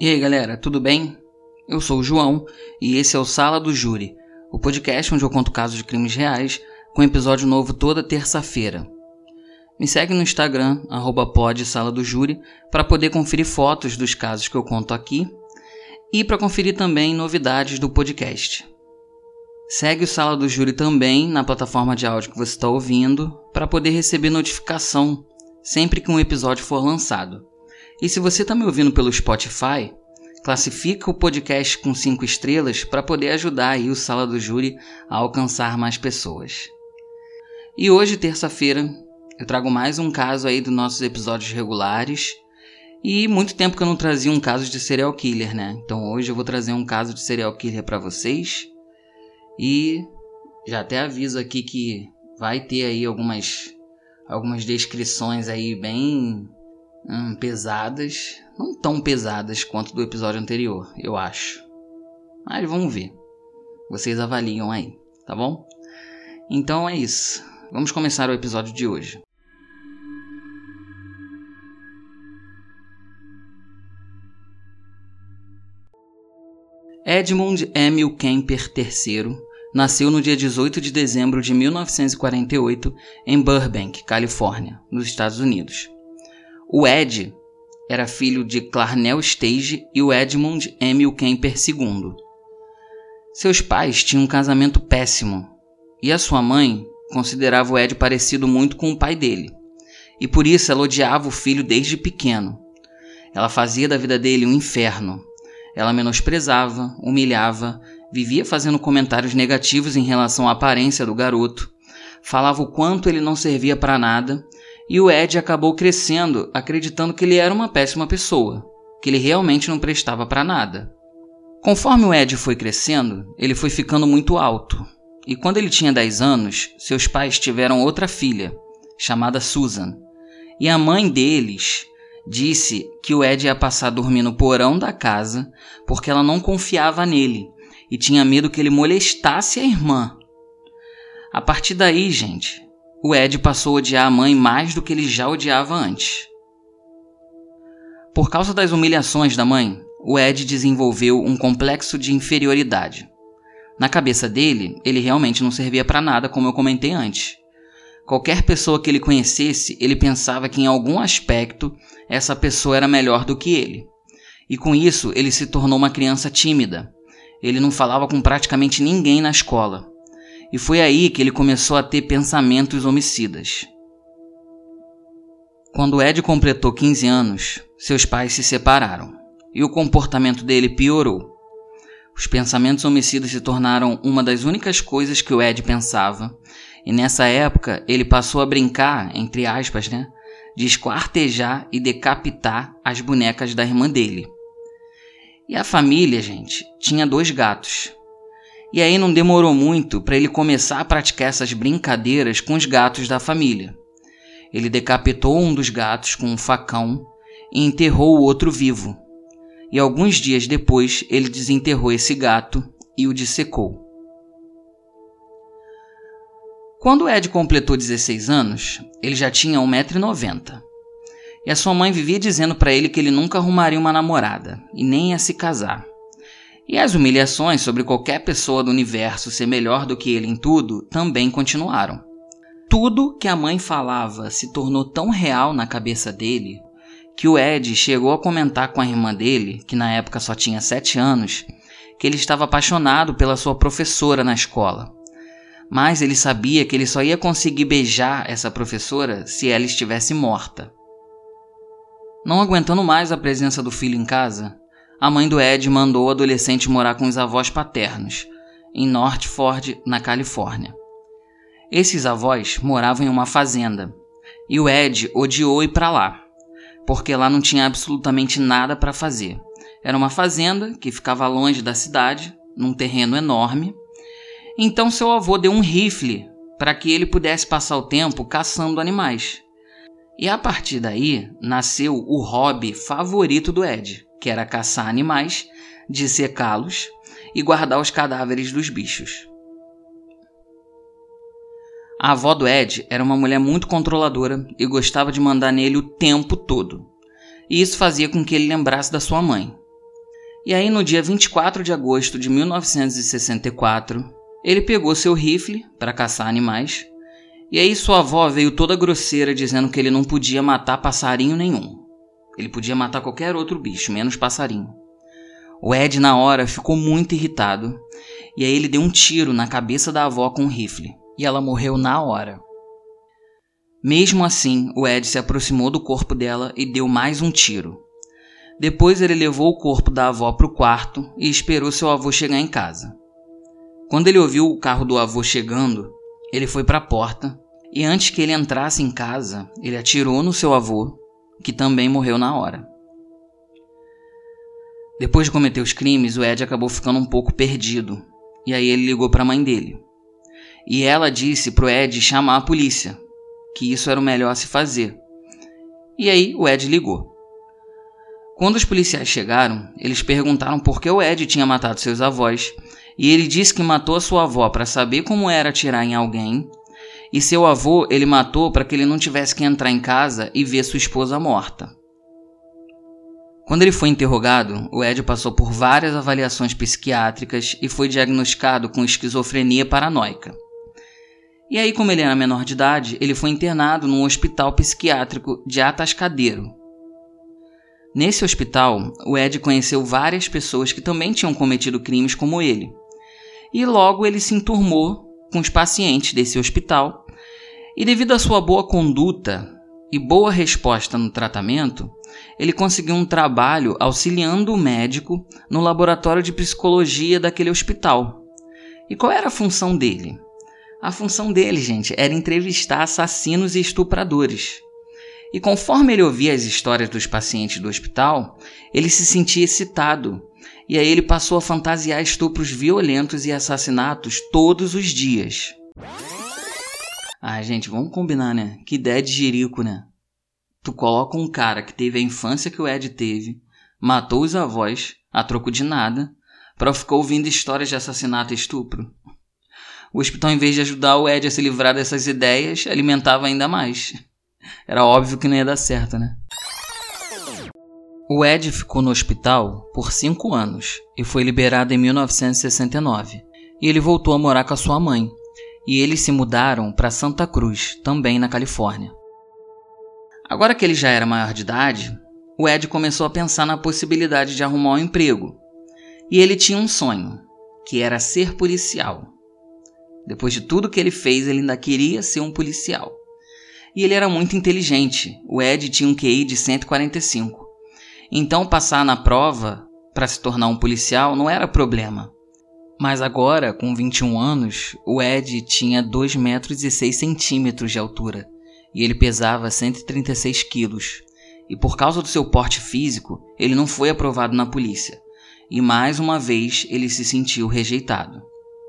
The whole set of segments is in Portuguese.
E aí galera, tudo bem? Eu sou o João e esse é o Sala do Júri, o podcast onde eu conto casos de crimes reais com episódio novo toda terça-feira. Me segue no Instagram, @podsaladojúri, para poder conferir fotos dos casos que eu conto aqui e para conferir também novidades do podcast. Segue o Sala do Júri também na plataforma de áudio que você está ouvindo para poder receber notificação sempre que um episódio for lançado. E se você está me ouvindo pelo Spotify, classifica o podcast com 5 estrelas para poder ajudar aí o Sala do Júri a alcançar mais pessoas. E hoje, terça-feira, eu trago mais um caso aí dos nossos episódios regulares. E muito tempo que eu não trazia um caso de serial killer, né? Então hoje eu vou trazer um caso de serial killer para vocês. E já até aviso aqui que vai ter aí algumas descrições aí bem pesadas, não tão pesadas quanto do episódio anterior, eu acho. Mas vamos ver. Vocês avaliam aí, tá bom? Então é isso. Vamos começar o episódio de hoje. Edmund Emil Kemper III nasceu no dia 18 de dezembro de 1948 em Burbank, Califórnia, nos Estados Unidos. O Ed era filho de Clarnell Stage e o Edmund Emil Kemper II. Seus pais tinham um casamento péssimo e a sua mãe considerava o Ed parecido muito com o pai dele, e por isso ela odiava o filho desde pequeno. Ela fazia da vida dele um inferno. Ela menosprezava, humilhava, vivia fazendo comentários negativos em relação à aparência do garoto, falava o quanto ele não servia para nada, e o Ed acabou crescendo acreditando que ele era uma péssima pessoa, que ele realmente não prestava para nada. Conforme o Ed foi crescendo, ele foi ficando muito alto, e quando ele tinha 10 anos, seus pais tiveram outra filha, chamada Susan, e a mãe deles disse que o Ed ia passar a dormir no porão da casa porque ela não confiava nele e tinha medo que ele molestasse a irmã. A partir daí, gente, o Ed passou a odiar a mãe mais do que ele já odiava antes. Por causa das humilhações da mãe, o Ed desenvolveu um complexo de inferioridade. Na cabeça dele, ele realmente não servia para nada, como eu comentei antes. Qualquer pessoa que ele conhecesse, ele pensava que em algum aspecto essa pessoa era melhor do que ele. E com isso, ele se tornou uma criança tímida. Ele não falava com praticamente ninguém na escola. E foi aí que ele começou a ter pensamentos homicidas. Quando Ed completou 15 anos, seus pais se separaram. E o comportamento dele piorou. Os pensamentos homicidas se tornaram uma das únicas coisas que o Ed pensava. E nessa época, ele passou a brincar, entre aspas, de esquartejar e decapitar as bonecas da irmã dele. E a família, gente, tinha 2 gatos. E aí não demorou muito para ele começar a praticar essas brincadeiras com os gatos da família. Ele decapitou um dos gatos com um facão e enterrou o outro vivo. E alguns dias depois, ele desenterrou esse gato e o dissecou. Quando Ed completou 16 anos, ele já tinha 1,90 m. E a sua mãe vivia dizendo para ele que ele nunca arrumaria uma namorada e nem ia se casar. E as humilhações sobre qualquer pessoa do universo ser melhor do que ele em tudo também continuaram. Tudo que a mãe falava se tornou tão real na cabeça dele que o Ed chegou a comentar com a irmã dele, que na época só tinha 7 anos, que ele estava apaixonado pela sua professora na escola. Mas ele sabia que ele só ia conseguir beijar essa professora se ela estivesse morta. Não aguentando mais a presença do filho em casa, a mãe do Ed mandou o adolescente morar com os avós paternos, em North Ford, na Califórnia. Esses avós moravam em uma fazenda, e o Ed odiou ir para lá, porque lá não tinha absolutamente nada para fazer. Era uma fazenda que ficava longe da cidade, num terreno enorme. Então seu avô deu um rifle para que ele pudesse passar o tempo caçando animais. E a partir daí nasceu o hobby favorito do Ed, que era caçar animais, dissecá-los e guardar os cadáveres dos bichos. A avó do Ed era uma mulher muito controladora e gostava de mandar nele o tempo todo. E isso fazia com que ele lembrasse da sua mãe. E aí, no dia 24 de agosto de 1964, ele pegou seu rifle para caçar animais. E aí sua avó veio toda grosseira dizendo que ele não podia matar passarinho nenhum. Ele podia matar qualquer outro bicho, menos passarinho. O Ed, na hora, ficou muito irritado. E aí ele deu um tiro na cabeça da avó com um rifle. E ela morreu na hora. Mesmo assim, o Ed se aproximou do corpo dela e deu mais um tiro. Depois ele levou o corpo da avó para o quarto e esperou seu avô chegar em casa. Quando ele ouviu o carro do avô chegando, ele foi para a porta e antes que ele entrasse em casa, ele atirou no seu avô, que também morreu na hora. Depois de cometer os crimes, o Ed acabou ficando um pouco perdido e aí ele ligou para a mãe dele. E ela disse para o Ed chamar a polícia, que isso era o melhor a se fazer. E aí o Ed ligou. Quando os policiais chegaram, eles perguntaram por que o Ed tinha matado seus avós, e ele disse que matou a sua avó para saber como era atirar em alguém, e seu avô ele matou para que ele não tivesse que entrar em casa e ver sua esposa morta. Quando ele foi interrogado, o Ed passou por várias avaliações psiquiátricas e foi diagnosticado com esquizofrenia paranoica. E aí, como ele era menor de idade, ele foi internado num hospital psiquiátrico de Atascadeiro. Nesse hospital, o Ed conheceu várias pessoas que também tinham cometido crimes como ele. E logo ele se enturmou com os pacientes desse hospital. E devido à sua boa conduta e boa resposta no tratamento, ele conseguiu um trabalho auxiliando o médico no laboratório de psicologia daquele hospital. E qual era a função dele? A função dele, gente, era entrevistar assassinos e estupradores. E conforme ele ouvia as histórias dos pacientes do hospital, ele se sentia excitado. E aí ele passou a fantasiar estupros violentos e assassinatos todos os dias. Ah, gente, vamos combinar, né? Que ideia de jirico, né? Tu coloca um cara que teve a infância que o Ed teve, matou os avós, a troco de nada, pra ficar ouvindo histórias de assassinato e estupro. O hospital, em vez de ajudar o Ed a se livrar dessas ideias, alimentava ainda mais. Era óbvio que não ia dar certo, né? O Ed ficou no hospital por 5 anos e foi liberado em 1969. E ele voltou a morar com a sua mãe. E eles se mudaram para Santa Cruz, também na Califórnia. Agora que ele já era maior de idade, o Ed começou a pensar na possibilidade de arrumar um emprego. E ele tinha um sonho, que era ser policial. Depois de tudo que ele fez, ele ainda queria ser um policial. E ele era muito inteligente. O Ed tinha um QI de 145. Então passar na prova para se tornar um policial não era problema. Mas agora, com 21 anos, o Ed tinha 2 metros e 6 centímetros de altura. E ele pesava 136 quilos. E por causa do seu porte físico, ele não foi aprovado na polícia. E mais uma vez ele se sentiu rejeitado.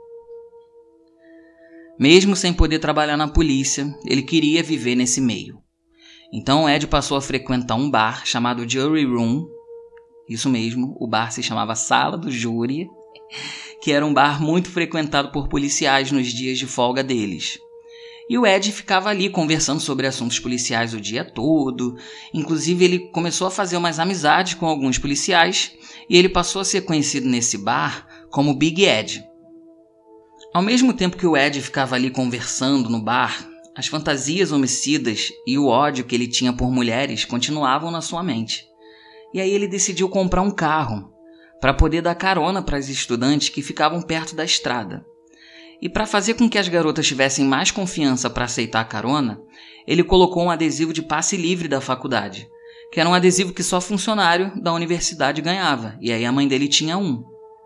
Mesmo sem poder trabalhar na polícia, ele queria viver nesse meio. Então Ed passou a frequentar um bar chamado Jury Room. Isso mesmo, o bar se chamava Sala do Júri, que era um bar muito frequentado por policiais nos dias de folga deles. E o Ed ficava ali conversando sobre assuntos policiais o dia todo. Inclusive ele começou a fazer umas amizades com alguns policiais e ele passou a ser conhecido nesse bar como Big Ed. Ao mesmo tempo que o Ed ficava ali conversando no bar, as fantasias homicidas e o ódio que ele tinha por mulheres continuavam na sua mente. E aí ele decidiu comprar um carro para poder dar carona para as estudantes que ficavam perto da estrada. E para fazer com que as garotas tivessem mais confiança para aceitar a carona, ele colocou um adesivo de passe livre da faculdade, que era um adesivo que só funcionário da universidade ganhava, e aí a mãe dele tinha um.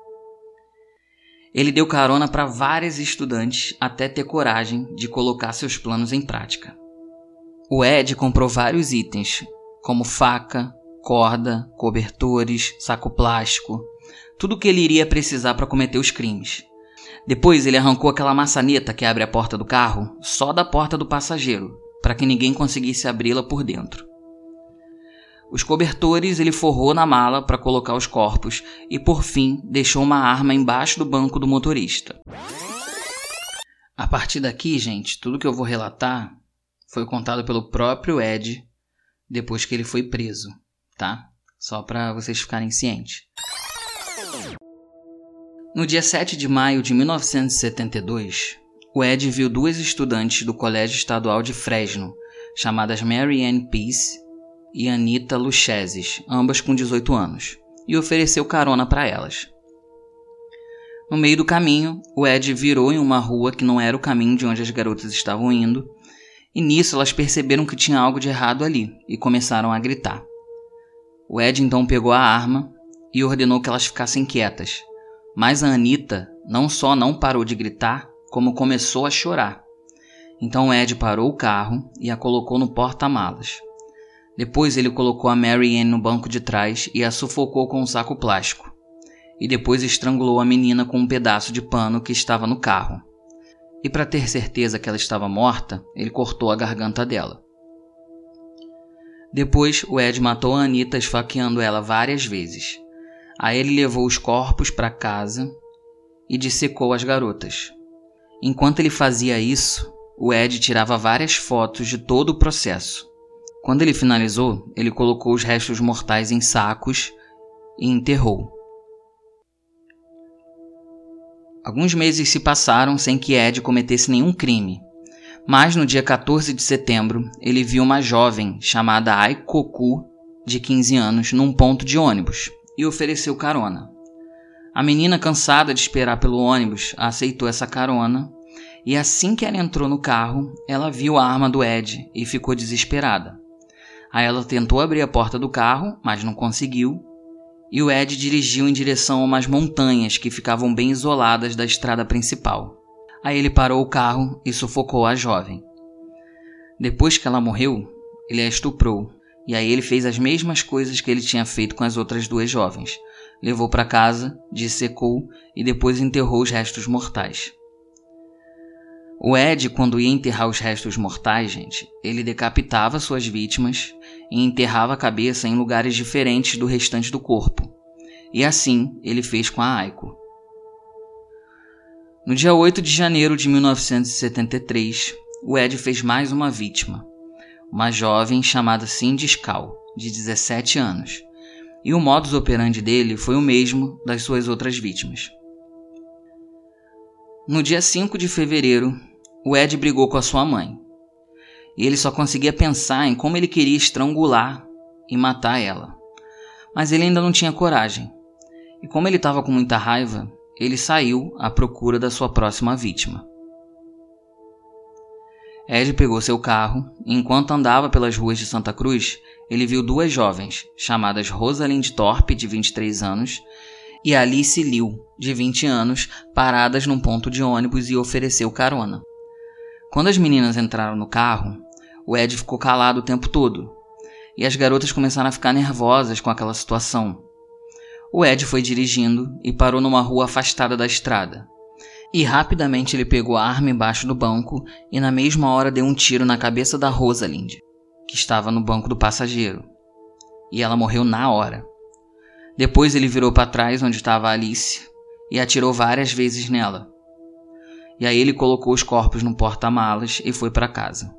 Ele deu carona para várias estudantes até ter coragem de colocar seus planos em prática. O Ed comprou vários itens, como faca, corda, cobertores, saco plástico, tudo o que ele iria precisar para cometer os crimes. Depois ele arrancou aquela maçaneta que abre a porta do carro só da porta do passageiro, para que ninguém conseguisse abri-la por dentro. Os cobertores ele forrou na mala para colocar os corpos e, por fim, deixou uma arma embaixo do banco do motorista. A partir daqui, gente, tudo que eu vou relatar foi contado pelo próprio Ed depois que ele foi preso, tá? Só para vocês ficarem cientes. No dia 7 de maio de 1972, o Ed viu duas estudantes do Colégio Estadual de Fresno, chamadas Mary Ann Peace e Anita Luchezes, ambas com 18 anos, e ofereceu carona para elas. No meio do caminho, o Ed virou em uma rua que não era o caminho de onde as garotas estavam indo, e nisso elas perceberam que tinha algo de errado ali e começaram a gritar. O Ed então pegou a arma e ordenou que elas ficassem quietas, mas a Anita não só não parou de gritar, como começou a chorar. Então o Ed parou o carro e a colocou no porta-malas. Depois ele colocou a Mary Ann no banco de trás e a sufocou com um saco plástico. E depois estrangulou a menina com um pedaço de pano que estava no carro. E para ter certeza que ela estava morta, ele cortou a garganta dela. Depois o Ed matou a Anita esfaqueando ela várias vezes. Aí ele levou os corpos para casa e dissecou as garotas. Enquanto ele fazia isso, o Ed tirava várias fotos de todo o processo. Quando ele finalizou, ele colocou os restos mortais em sacos e enterrou. Alguns meses se passaram sem que Ed cometesse nenhum crime, mas no dia 14 de setembro, ele viu uma jovem chamada Aiko Koo, de 15 anos, num ponto de ônibus, e ofereceu carona. A menina, cansada de esperar pelo ônibus, aceitou essa carona, e assim que ela entrou no carro, ela viu a arma do Ed e ficou desesperada. Aí ela tentou abrir a porta do carro, mas não conseguiu, e o Ed dirigiu em direção a umas montanhas que ficavam bem isoladas da estrada principal. Aí ele parou o carro e sufocou a jovem. Depois que ela morreu, ele a estuprou, e aí ele fez as mesmas coisas que ele tinha feito com as outras duas jovens. Levou para casa, dissecou e depois enterrou os restos mortais. O Ed, quando ia enterrar os restos mortais, gente, ele decapitava suas vítimas e enterrava a cabeça em lugares diferentes do restante do corpo. E assim ele fez com a Aiko. No dia 8 de janeiro de 1973, o Ed fez mais uma vítima, uma jovem chamada Cindy Scal, de 17 anos, e o modus operandi dele foi o mesmo das suas outras vítimas. No dia 5 de fevereiro, o Ed brigou com a sua mãe, e ele só conseguia pensar em como ele queria estrangular e matar ela, mas ele ainda não tinha coragem, e como ele estava com muita raiva, ele saiu à procura da sua próxima vítima. Ed pegou seu carro e, enquanto andava pelas ruas de Santa Cruz, ele viu duas jovens, chamadas Rosalind Thorpe, de 23 anos, e Alice Liu, de 20 anos, paradas num ponto de ônibus e ofereceu carona. Quando as meninas entraram no carro, o Ed ficou calado o tempo todo, e as garotas começaram a ficar nervosas com aquela situação. O Ed foi dirigindo e parou numa rua afastada da estrada. E rapidamente ele pegou a arma embaixo do banco e na mesma hora deu um tiro na cabeça da Rosalind, que estava no banco do passageiro. E ela morreu na hora. Depois ele virou para trás onde estava a Alice e atirou várias vezes nela. E aí ele colocou os corpos no porta-malas e foi para casa.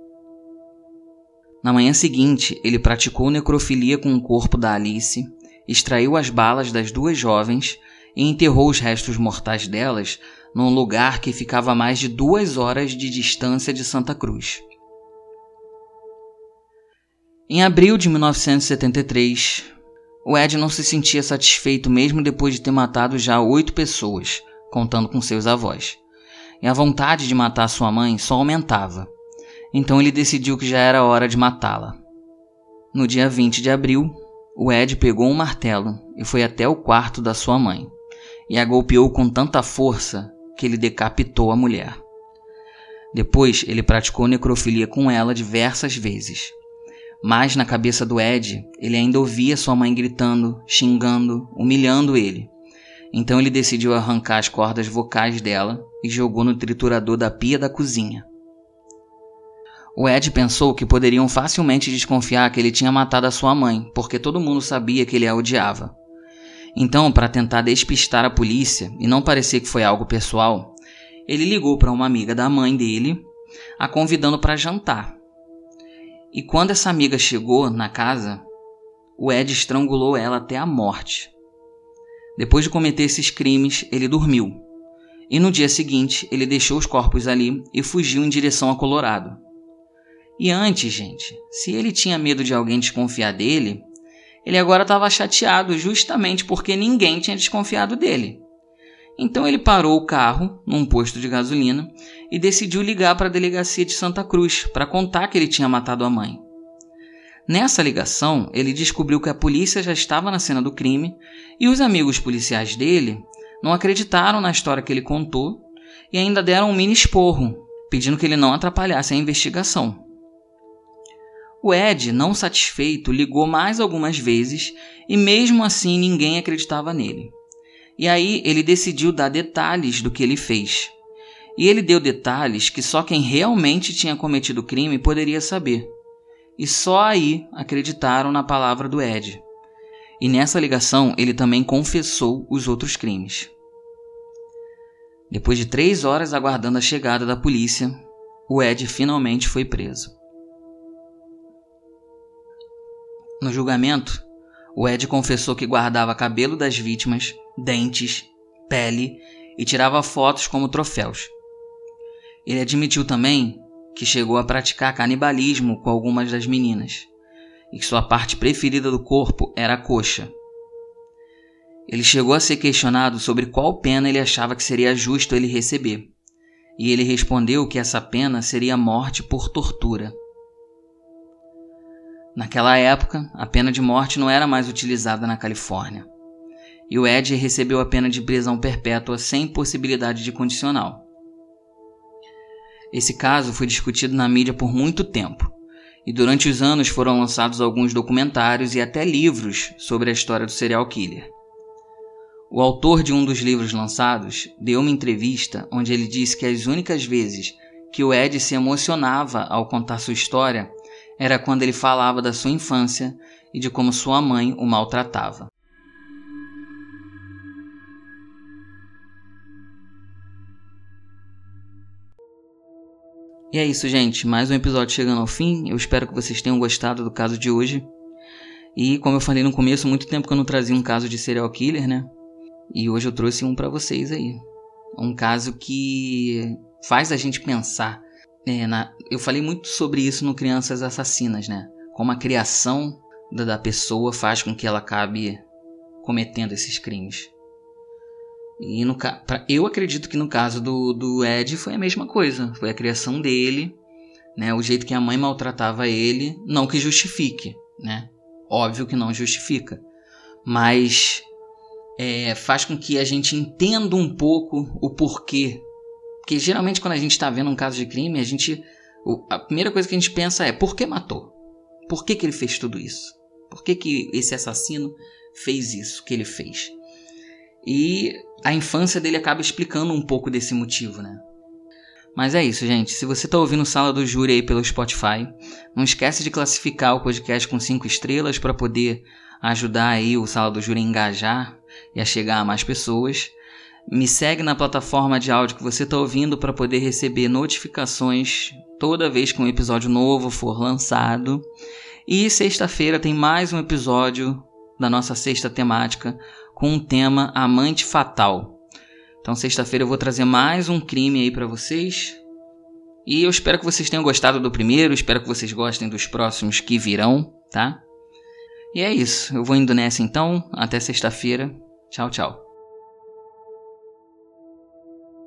Na manhã seguinte, ele praticou necrofilia com o corpo da Alice, extraiu as balas das duas jovens e enterrou os restos mortais delas num lugar que ficava a mais de 2 horas de distância de Santa Cruz. Em abril de 1973, o Ed não se sentia satisfeito mesmo depois de ter matado já 8 pessoas, contando com seus avós. E a vontade de matar sua mãe só aumentava. Então ele decidiu que já era hora de matá-la. No dia 20 de abril, o Ed pegou um martelo e foi até o quarto da sua mãe, e a golpeou com tanta força que ele decapitou a mulher. Depois ele praticou necrofilia com ela diversas vezes. Mas na cabeça do Ed, ele ainda ouvia sua mãe gritando, xingando, humilhando ele. Então ele decidiu arrancar as cordas vocais dela e jogou no triturador da pia da cozinha. O Ed pensou que poderiam facilmente desconfiar que ele tinha matado a sua mãe, porque todo mundo sabia que ele a odiava. Então, para tentar despistar a polícia e não parecer que foi algo pessoal, ele ligou para uma amiga da mãe dele, a convidando para jantar. E quando essa amiga chegou na casa, o Ed estrangulou ela até a morte. Depois de cometer esses crimes, ele dormiu. E no dia seguinte, ele deixou os corpos ali e fugiu em direção a Colorado. E antes, gente, se ele tinha medo de alguém desconfiar dele, ele agora estava chateado justamente porque ninguém tinha desconfiado dele. Então ele parou o carro num posto de gasolina e decidiu ligar para a delegacia de Santa Cruz para contar que ele tinha matado a mãe. Nessa ligação, ele descobriu que a polícia já estava na cena do crime e os amigos policiais dele não acreditaram na história que ele contou e ainda deram um mini esporro, pedindo que ele não atrapalhasse a investigação. O Ed, não satisfeito, ligou mais algumas vezes e mesmo assim ninguém acreditava nele. E aí ele decidiu dar detalhes do que ele fez. E ele deu detalhes que só quem realmente tinha cometido o crime poderia saber. E só aí acreditaram na palavra do Ed. E nessa ligação ele também confessou os outros crimes. Depois de 3 horas aguardando a chegada da polícia, o Ed finalmente foi preso. No julgamento, o Ed confessou que guardava cabelo das vítimas, dentes, pele e tirava fotos como troféus. Ele admitiu também que chegou a praticar canibalismo com algumas das meninas e que sua parte preferida do corpo era a coxa. Ele chegou a ser questionado sobre qual pena ele achava que seria justo ele receber, e ele respondeu que essa pena seria morte por tortura. Naquela época, a pena de morte não era mais utilizada na Califórnia, e o Ed recebeu a pena de prisão perpétua sem possibilidade de condicional. Esse caso foi discutido na mídia por muito tempo, e durante os anos foram lançados alguns documentários e até livros sobre a história do serial killer. O autor de um dos livros lançados deu uma entrevista onde ele disse que as únicas vezes que o Ed se emocionava ao contar sua história era quando ele falava da sua infância e de como sua mãe o maltratava. E é isso, gente. Mais um episódio chegando ao fim. Eu espero que vocês tenham gostado do caso de hoje. E como eu falei no começo, muito tempo que eu não trazia um caso de serial killer, né? E hoje eu trouxe um pra vocês aí. Um caso que faz a gente pensar. Eu falei muito sobre isso no Crianças Assassinas, né? Como a criação da pessoa faz com que ela acabe cometendo esses crimes. E eu acredito que no caso do Ed foi a mesma coisa. Foi a criação dele, né? O jeito que a mãe maltratava ele. Não que justifique, né? Óbvio que não justifica. Mas faz com que a gente entenda um pouco o porquê. Porque geralmente quando a gente está vendo um caso de crime, a primeira coisa que a gente pensa é: por que matou? Por que ele fez tudo isso? Por que esse assassino fez isso que ele fez? E a infância dele acaba explicando um pouco desse motivo, né? Mas é isso, gente. Se você está ouvindo Sala do Júri aí pelo Spotify, não esquece de classificar o podcast com 5 estrelas para poder ajudar aí o Sala do Júri a engajar e a chegar a mais pessoas. Me segue na plataforma de áudio que você está ouvindo para poder receber notificações toda vez que um episódio novo for lançado. E sexta-feira tem mais um episódio da nossa sexta temática com o tema Amante Fatal. Então sexta-feira eu vou trazer mais um crime aí para vocês. E eu espero que vocês tenham gostado do primeiro, espero que vocês gostem dos próximos que virão, tá? E é isso, eu vou indo nessa então, até sexta-feira. Tchau, tchau.